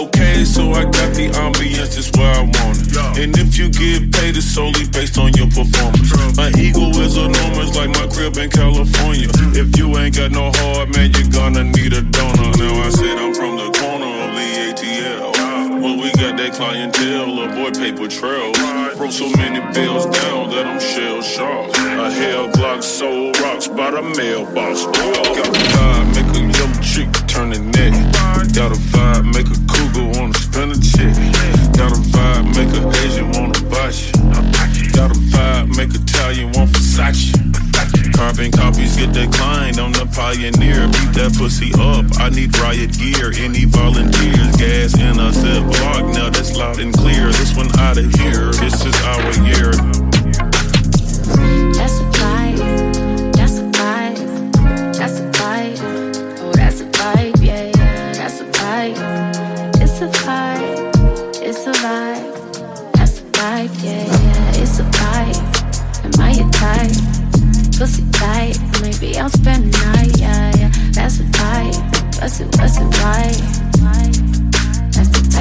okay, so I got the ambience, that's where I want it. And if you get paid, it's solely based on your performance. My ego is enormous, like my crib in California. If you ain't got no heart, man, you're gonna need a donor. Now I said I'm from the corner of the ATL. Well, we got that clientele, little boy paper trail. Broke so many bills down that I'm shell-shocked. A hell Glock sold rocks by the mailbox. Got a vibe, make a young chick turn the neck. Got a vibe, make a cougar wanna spin a check. Got a vibe, make a Asian wanna buy you. Got a vibe, make Italian want Versace. Carbon copies get declined on the Pioneer. Beat that pussy up, I need riot gear. Any volunteers, gas in a Ziploc. Now that's loud and clear, this one out of here. This is our year. That's a vibe, that's a vibe, that's a vibe. Oh, that's a vibe, yeah, yeah, that's a vibe. It's a vibe, it's a vibe. That's a vibe, yeah, yeah, it's a vibe. Am I your type? Pussy tight, maybe I'll spend the night, yeah, yeah. That's the type, what's it, why? That's the